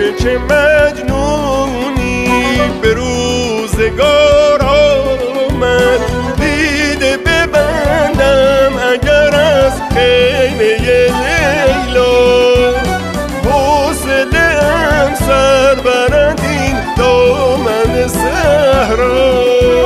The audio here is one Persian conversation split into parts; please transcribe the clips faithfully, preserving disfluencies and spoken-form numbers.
که چه مجنونی به روزگار آمد، دیده ببندم اگر از خیمه لیلا، حوصله‌ام سر برد این دامن صحرا.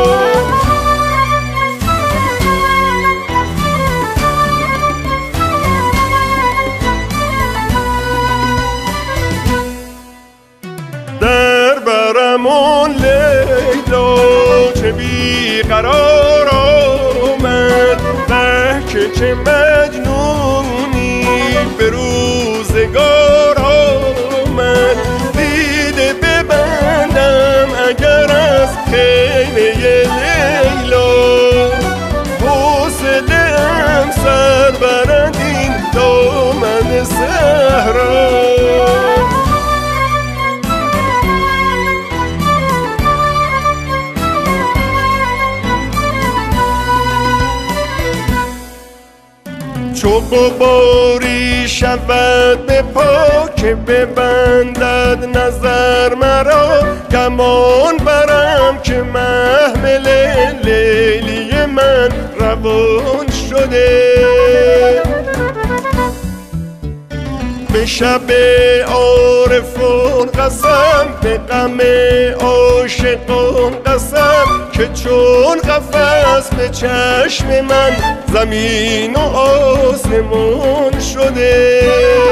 در برم اون لیلا چه بیقرار آمد، ده که چه مجنونی به روزگار آمد، دیده ببندم اگر از خیمه لیلا، حوصله‌ام سر برد این دامن صحرا. چو غباری شود به پا که ببندد نظر مرا، گمان برم که محمل لیلی من روان شده. به شب عارفان قسم، به غم عاشقان قسم، که چون قفس به چشم من زمین و آسمان شده.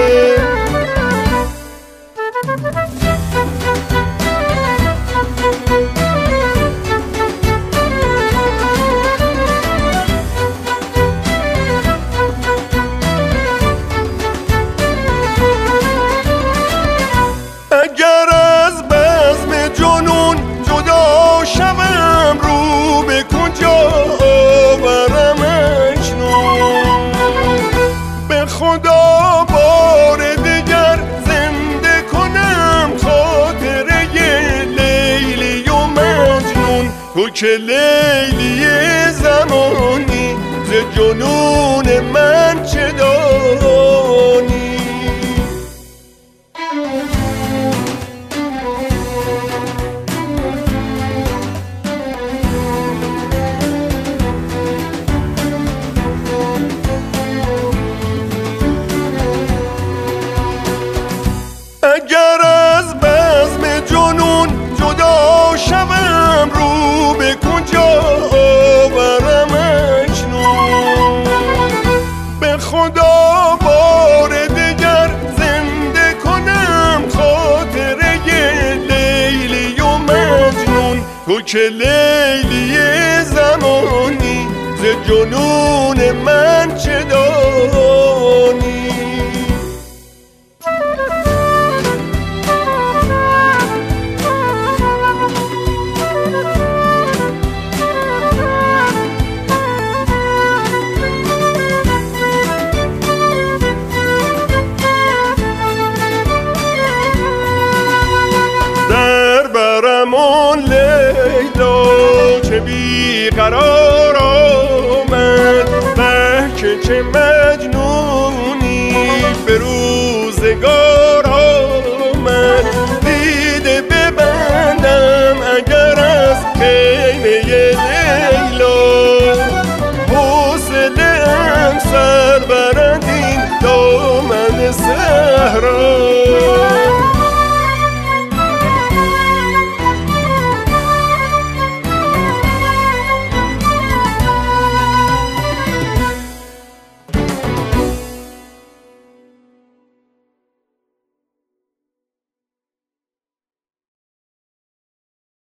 اگر از بزم جنون جدا شوم، رو به کجا آورم اکنون؟ به خدا بار دیگر زنده کنم خاطره لیلی و مجنون. تو که لیلی زمانی ز جنون من چه دانی؟ اگر از بزم جنون جدا شوم، رو به کجا آورم اکنون؟ به خدا بار دیگر زنده کنم خاطره لیلی و مجنون. تو که لیلی زمانی ز جنون من چه دانی؟ برمون لیلا چه بیقرار آمد، ده که چه مجنون